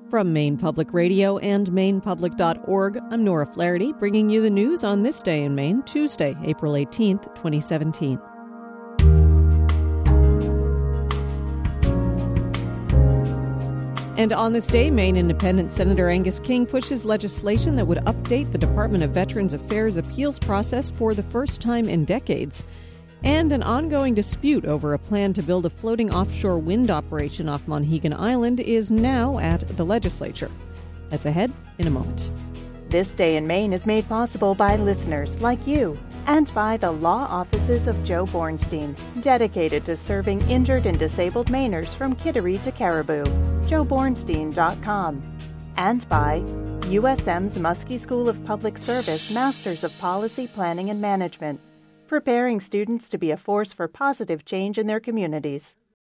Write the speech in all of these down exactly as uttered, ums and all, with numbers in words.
From Maine Public Radio and maine public dot org, I'm Nora Flaherty, bringing you the news on this day in Maine, Tuesday, April eighteenth, twenty seventeen. And on this day, Maine Independent Senator Angus King pushes legislation that would update the Department of Veterans Affairs appeals process for the first time in decades. And an ongoing dispute over a plan to build a floating offshore wind operation off Monhegan Island is now at the legislature. That's ahead in a moment. This Day in Maine is made possible by listeners like you and by the law offices of Joe Bornstein, dedicated to serving injured and disabled Mainers from Kittery to Caribou. joe bornstein dot com. And by U S M's Muskie School of Public Service Masters of Policy Planning and Management, preparing students to be a force for positive change in their communities.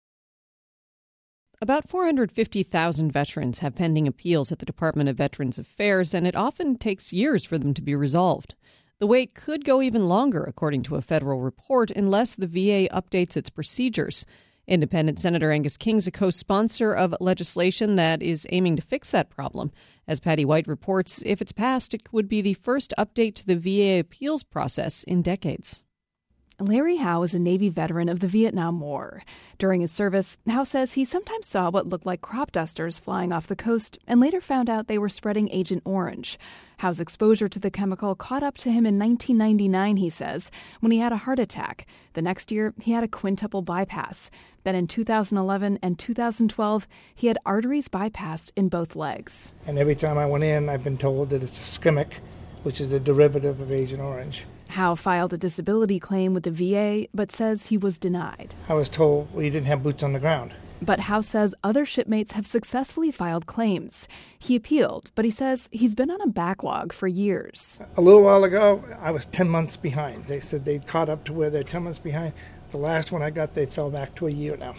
About four hundred fifty thousand veterans have pending appeals at the Department of Veterans Affairs, and it often takes years for them to be resolved. The wait could go even longer, according to a federal report, unless the V A updates its procedures. Independent Senator Angus King is a co-sponsor of legislation that is aiming to fix that problem. As Patty White reports, if it's passed, it would be the first update to the V A appeals process in decades. Larry Howe is a Navy veteran of the Vietnam War. During his service, Howe says he sometimes saw what looked like crop dusters flying off the coast and later found out they were spreading Agent Orange. Howe's exposure to the chemical caught up to him in nineteen ninety-nine, he says, when he had a heart attack. The next year, he had a quintuple bypass. Then in two thousand eleven and two thousand twelve, he had arteries bypassed in both legs. And every time I went in, I've been told that it's a ischemic, which is a derivative of Agent Orange. Howe filed a disability claim with the V A, but says he was denied. I was told we didn't have boots on the ground. But Howe says other shipmates have successfully filed claims. He appealed, but he says he's been on a backlog for years. A little while ago, I was ten months behind. They said they'd caught up to where they're ten months behind. The last one I got, they fell back to a year now.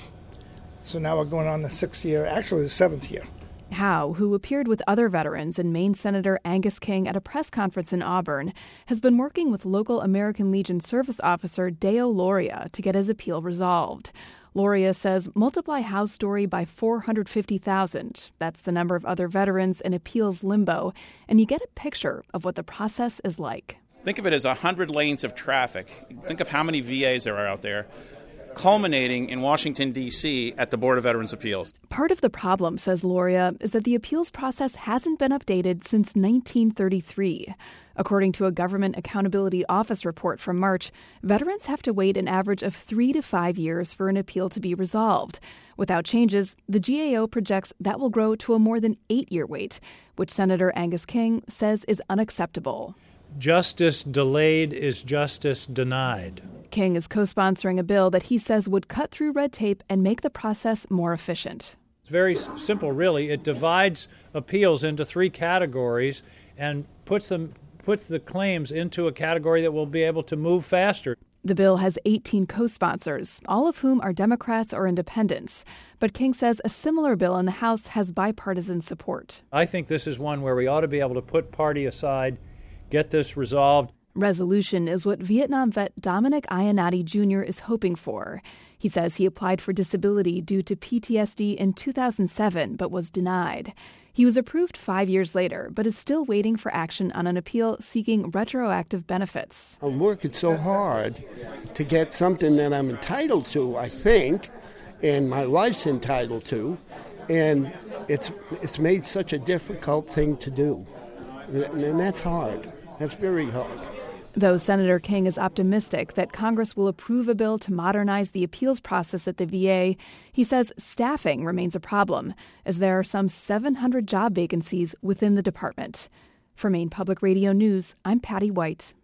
So now we're going on the sixth year, actually the seventh year. Howe, who appeared with other veterans and Maine Senator Angus King at a press conference in Auburn, has been working with local American Legion service officer Deo Loria to get his appeal resolved. Loria says multiply Howe's story by four hundred fifty thousand. That's the number of other veterans in appeals limbo, and you get a picture of what the process is like. Think of it as one hundred lanes of traffic. Think of how many V As there are out there, culminating in Washington, D C at the Board of Veterans' Appeals. Part of the problem, says Loria, is that the appeals process hasn't been updated since nineteen thirty-three. According to a Government Accountability Office report from March, veterans have to wait an average of three to five years for an appeal to be resolved. Without changes, the G A O projects that will grow to a more than eight-year wait, which Senator Angus King says is unacceptable. Justice delayed is justice denied. King is co-sponsoring a bill that he says would cut through red tape and make the process more efficient. It's very simple, really. It divides appeals into three categories and puts them puts the claims into a category that will be able to move faster. The bill has eighteen co-sponsors, all of whom are Democrats or independents. But King says a similar bill in the House has bipartisan support. I think this is one where we ought to be able to put party aside, get this resolved. Resolution is what Vietnam vet Dominic Iannotti Junior is hoping for. He says he applied for disability due to P T S D in two thousand seven, but was denied. He was approved five years later, but is still waiting for action on an appeal seeking retroactive benefits. I'm working so hard to get something that I'm entitled to, I think, and my wife's entitled to, and it's it's made such a difficult thing to do. And that's hard. That's very hard. Though Senator King is optimistic that Congress will approve a bill to modernize the appeals process at the V A, he says staffing remains a problem, as there are some seven hundred job vacancies within the department. For Maine Public Radio News, I'm Patty White.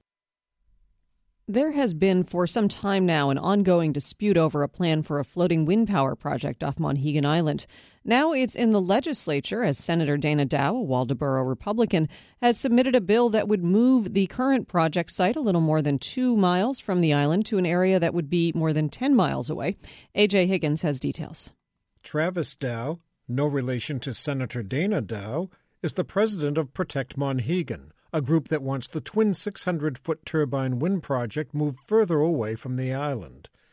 There has been for some time now an ongoing dispute over a plan for a floating wind power project off Monhegan Island. Now it's in the legislature as Senator Dana Dow, a Waldoboro Republican, has submitted a bill that would move the current project site a little more than two miles from the island to an area that would be more than ten miles away. A J Higgins has details. Travis Dow, no relation to Senator Dana Dow, is the president of Protect Monhegan, a group that wants the twin six hundred foot turbine wind project moved further away from the island.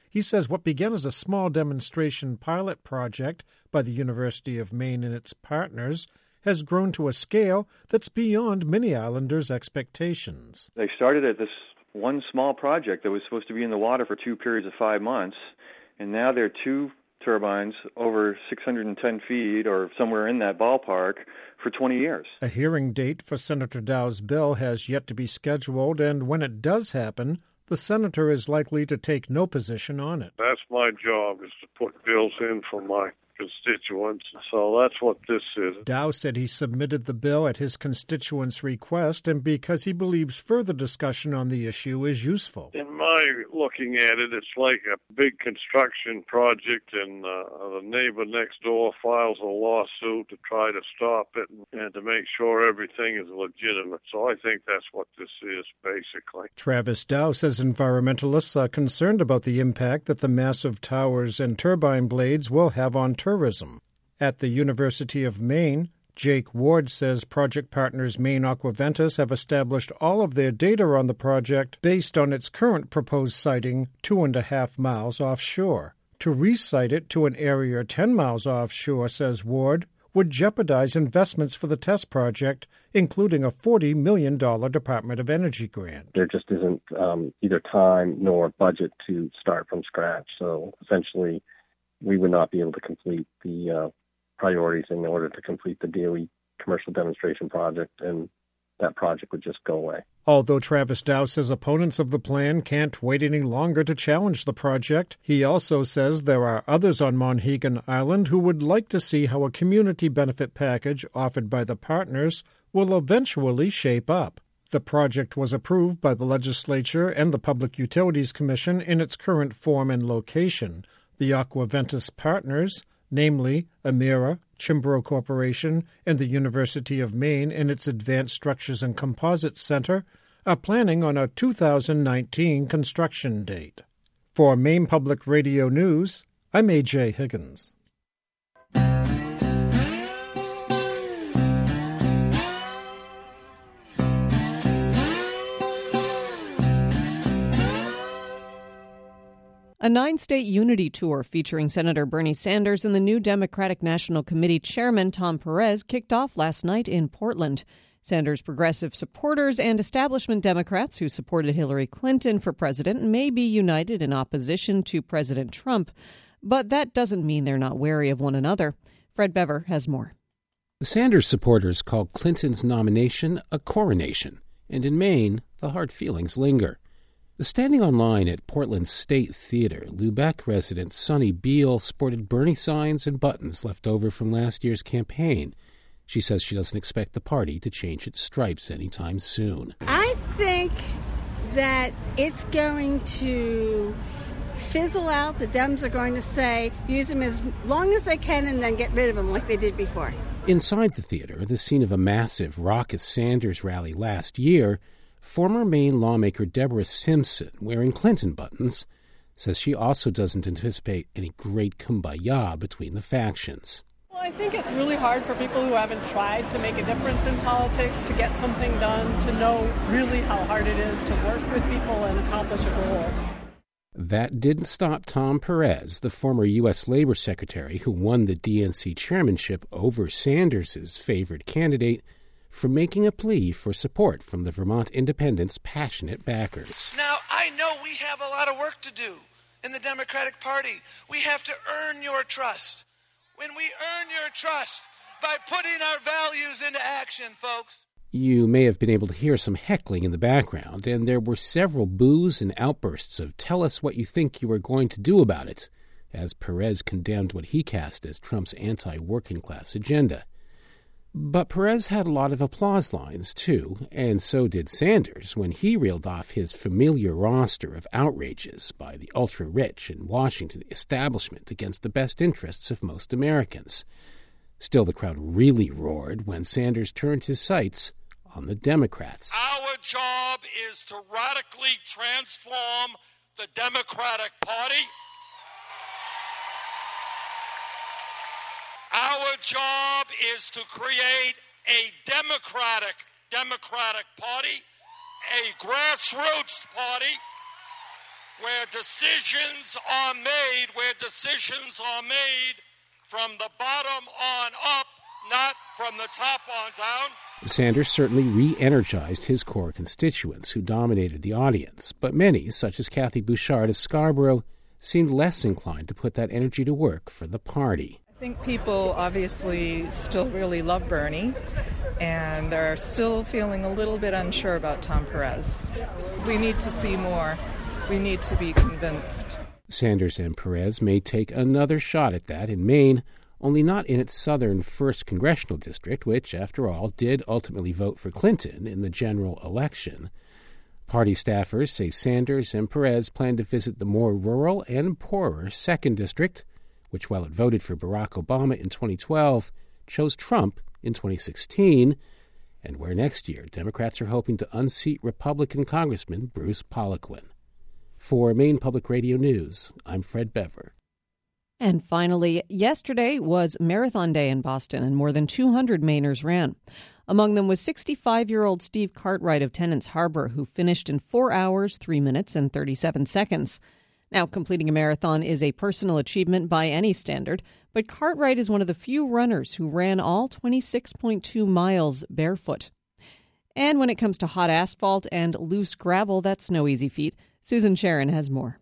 He says what began as a small demonstration pilot project by the University of Maine and its partners has grown to a scale that's beyond many islanders' expectations. They started at this one small project that was supposed to be in the water for two periods of five months, and now there are two turbines over six hundred ten feet or somewhere in that ballpark for twenty years. A hearing date for Senator Dow's bill has yet to be scheduled, and when it does happen, the senator is likely to take no position on it. That's my job, is to put bills in for my constituents, so that's what this is. Dow said he submitted the bill at his constituents' request and because he believes further discussion on the issue is useful. In my looking at it, it's like a big construction project, and uh, the neighbor next door files a lawsuit to try to stop it and, and to make sure everything is legitimate. So I think that's what this is, basically. Travis Dow says environmentalists are concerned about the impact that the massive towers and turbine blades will have on tourism. At the University of Maine, Jake Ward says project partners Maine Aquaventus have established all of their data on the project based on its current proposed siting two and a half miles offshore. To re-site it to an area ten miles offshore, says Ward, would jeopardize investments for the test project, including a forty million dollars Department of Energy grant. There just isn't um, either time nor budget to start from scratch. So essentially, we would not be able to complete the uh, priorities in order to complete the D O E commercial demonstration project, and that project would just go away. Although Travis Dow says opponents of the plan can't wait any longer to challenge the project, he also says there are others on Monhegan Island who would like to see how a community benefit package offered by the partners will eventually shape up. The project was approved by the legislature and the Public Utilities Commission in its current form and location. The Aquaventus partners, namely Emera, Chimbro Corporation, and the University of Maine and its Advanced Structures and Composites Center, are planning on a two thousand nineteen construction date. For Maine Public Radio News, I'm A J Higgins. A nine-state unity tour featuring Senator Bernie Sanders and the new Democratic National Committee chairman Tom Perez kicked off last night in Portland. Sanders' progressive supporters and establishment Democrats who supported Hillary Clinton for president may be united in opposition to President Trump, but that doesn't mean they're not wary of one another. Fred Bever has more. The Sanders supporters called Clinton's nomination a coronation, and in Maine, the hard feelings linger. The standing on line at Portland's State Theater, Lubec resident Sonny Beal sported Bernie signs and buttons left over from last year's campaign. She says she doesn't expect the party to change its stripes anytime soon. I think that it's going to fizzle out. The Dems are going to say, use them as long as they can and then get rid of them like they did before. Inside the theater, the scene of a massive, raucous Sanders rally last year, former Maine lawmaker Deborah Simpson, wearing Clinton buttons, says she also doesn't anticipate any great kumbaya between the factions. Well, I think it's really hard for people who haven't tried to make a difference in politics to get something done, to know really how hard it is to work with people and accomplish a goal. That didn't stop Tom Perez, the former U S Labor Secretary who won the D N C chairmanship over Sanders' favored candidate, from making a plea for support from the Vermont Independent's passionate backers. Now, I know we have a lot of work to do in the Democratic Party. We have to earn your trust. When we earn your trust by putting our values into action, folks. You may have been able to hear some heckling in the background, and there were several boos and outbursts of "tell us what you think you are going to do about it," as Perez condemned what he cast as Trump's anti-working class agenda. But Perez had a lot of applause lines, too, and so did Sanders when he reeled off his familiar roster of outrages by the ultra-rich and Washington establishment against the best interests of most Americans. Still, the crowd really roared when Sanders turned his sights on the Democrats. Our job is to radically transform the Democratic Party. Our job is to create a democratic, democratic party, a grassroots party, where decisions are made, where decisions are made from the bottom on up, not from the top on down. Sanders certainly re-energized his core constituents who dominated the audience, but many, such as Kathy Bouchard of Scarborough, seemed less inclined to put that energy to work for the party. I think people obviously still really love Bernie and are still feeling a little bit unsure about Tom Perez. We need to see more. We need to be convinced. Sanders and Perez may take another shot at that in Maine, only not in its southern first congressional district, which, after all, did ultimately vote for Clinton in the general election. Party staffers say Sanders and Perez plan to visit the more rural and poorer second district, which, while it voted for Barack Obama in twenty twelve, chose Trump in twenty sixteen, and where next year Democrats are hoping to unseat Republican Congressman Bruce Poliquin. For Maine Public Radio News, I'm Fred Bever. And finally, yesterday was Marathon Day in Boston, and more than two hundred Mainers ran. Among them was sixty-five-year-old Steve Cartwright of Tennants Harbor, who finished in four hours, three minutes, and thirty-seven seconds. Now, completing a marathon is a personal achievement by any standard, but Cartwright is one of the few runners who ran all twenty-six point two miles barefoot. And when it comes to hot asphalt and loose gravel, that's no easy feat. Susan Sharon has more.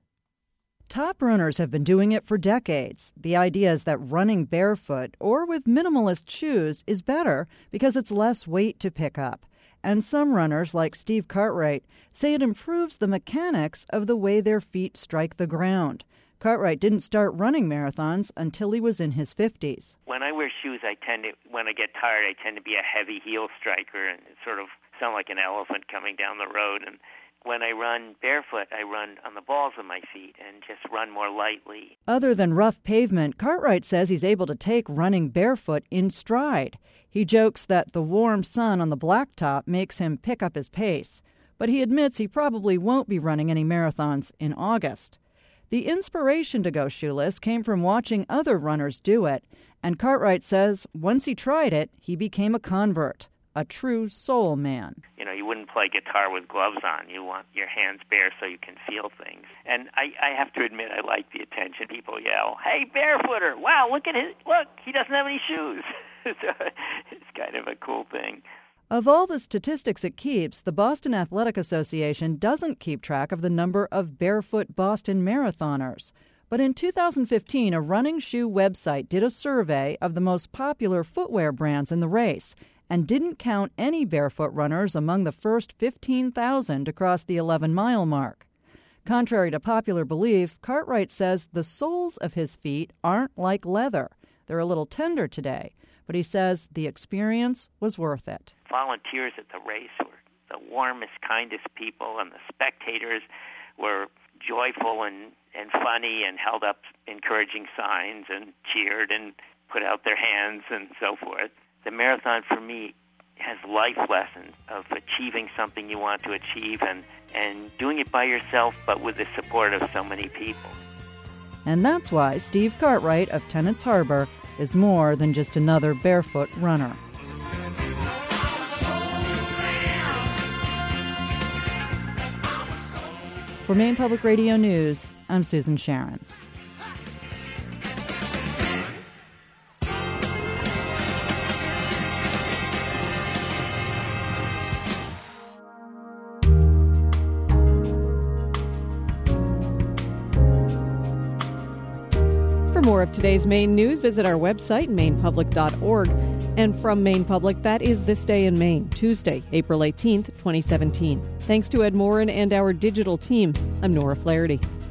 Top runners have been doing it for decades. The idea is that running barefoot or with minimalist shoes is better because it's less weight to pick up. And some runners, like Steve Cartwright, say it improves the mechanics of the way their feet strike the ground. Cartwright didn't start running marathons until he was in his fifties. When I wear shoes, I tend to, when I get tired, I tend to be a heavy heel striker and sort of sound like an elephant coming down the road. And when I run barefoot, I run on the balls of my feet and just run more lightly. Other than rough pavement, Cartwright says he's able to take running barefoot in stride. He jokes that the warm sun on the blacktop makes him pick up his pace, but he admits he probably won't be running any marathons in August. The inspiration to go shoeless came from watching other runners do it, and Cartwright says once he tried it, he became a convert. A true soul man. You know, you wouldn't play guitar with gloves on. You want your hands bare so you can feel things. And I, I have to admit, I like the attention. People yell, "Hey, barefooter! Wow, look at his, look, he doesn't have any shoes." So it's kind of a cool thing. Of all the statistics it keeps, the Boston Athletic Association doesn't keep track of the number of barefoot Boston marathoners. But in two thousand fifteen, a running shoe website did a survey of the most popular footwear brands in the race and didn't count any barefoot runners among the first fifteen thousand to cross the eleven-mile mark. Contrary to popular belief, Cartwright says the soles of his feet aren't like leather. They're a little tender today, but he says the experience was worth it. Volunteers at the race were the warmest, kindest people, and the spectators were joyful and, and funny and held up encouraging signs and cheered and put out their hands and so forth. The marathon, for me, has life lessons of achieving something you want to achieve and, and doing it by yourself, but with the support of so many people. And that's why Steve Cartwright of Tennants Harbor is more than just another barefoot runner. For Maine Public Radio News, I'm Susan Sharon. For more of today's Maine news, visit our website, maine public dot org. And from Maine Public, that is This Day in Maine, Tuesday, April eighteenth, twenty seventeen. Thanks to Ed Morin and our digital team, I'm Nora Flaherty.